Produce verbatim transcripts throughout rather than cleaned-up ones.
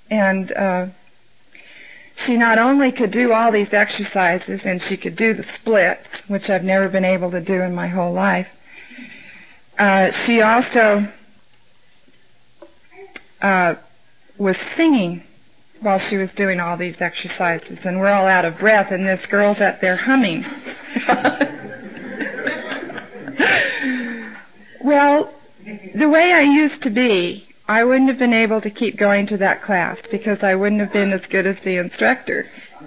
And uh, she not only could do all these exercises, and she could do the splits, which I've never been able to do in my whole life. Uh, she also uh, was singing while she was doing all these exercises, and we're all out of breath, and this girl's up there humming. Well, the way I used to be, I wouldn't have been able to keep going to that class because I wouldn't have been as good as the instructor.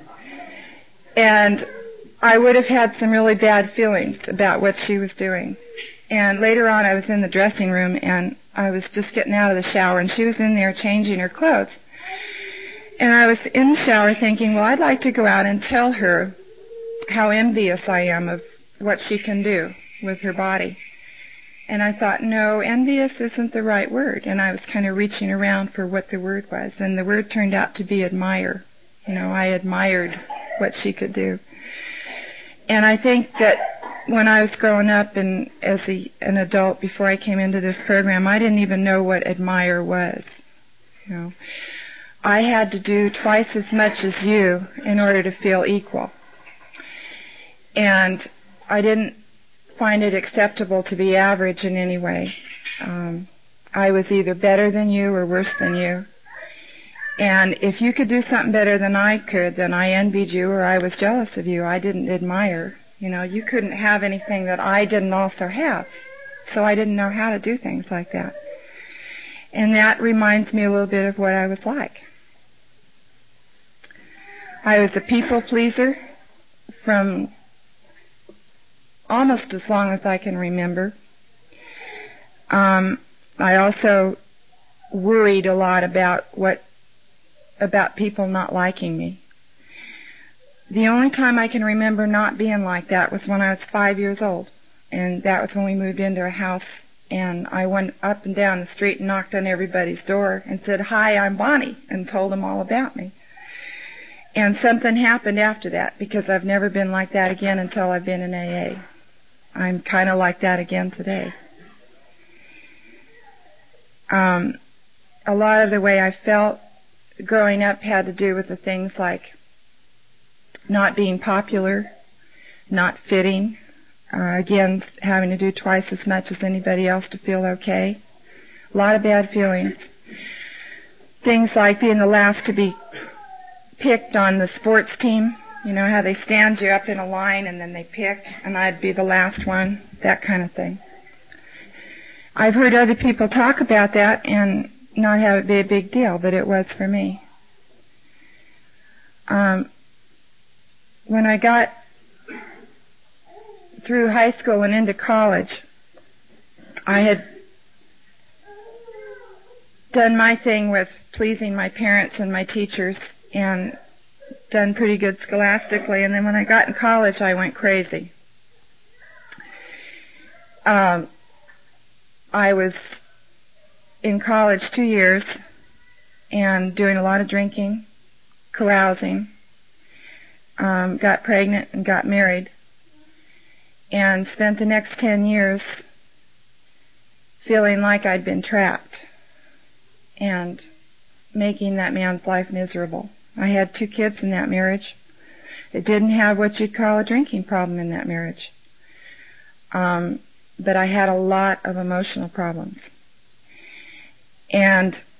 And I would have had some really bad feelings about what she was doing. And later on, I was in the dressing room, and I was just getting out of the shower, and she was in there changing her clothes. And I was in the shower thinking, well, I'd like to go out and tell her how envious I am of what she can do with her body. And I thought, no, envious isn't the right word. And I was kind of reaching around for what the word was. And the word turned out to be admire. You know, I admired what she could do. And I think that when I was growing up and as a, an adult before I came into this program, I didn't even know what admire was. You know, I had to do twice as much as you in order to feel equal. And I didn't find it acceptable to be average in any way. Um, I was either better than you or worse than you. And if you could do something better than I could, then I envied you or I was jealous of you. I didn't admire. You know, you couldn't have anything that I didn't also have. So I didn't know how to do things like that. And that reminds me a little bit of what I was like. I was a people pleaser from almost as long as I can remember. Um, I also worried a lot about what about people not liking me. The only time I can remember not being like that was when I was five years old, and that was when we moved into a house, and I went up and down the street and knocked on everybody's door and said, "Hi, I'm Bonnie," and told them all about me. And something happened after that, because I've never been like that again until I've been in A A. I'm kind of like that again today. Um, a lot of the way I felt growing up had to do with the things like not being popular, not fitting, uh, again, having to do twice as much as anybody else to feel okay. A lot of bad feelings. Things like being the last to be picked on the sports team. You know how they stand you up in a line and then they pick, and I'd be the last one, that kind of thing. I've heard other people talk about that and not have it be a big deal, but it was for me. Um, when I got through high school and into college, I had done my thing with pleasing my parents and my teachers and done pretty good scholastically, and then when I got in college, I went crazy. Um, I was in college two years and doing a lot of drinking, carousing, um, got pregnant and got married, and spent the next ten years feeling like I'd been trapped and making that man's life miserable. I had two kids in that marriage. It didn't have what you'd call a drinking problem in that marriage. Um, but I had a lot of emotional problems. And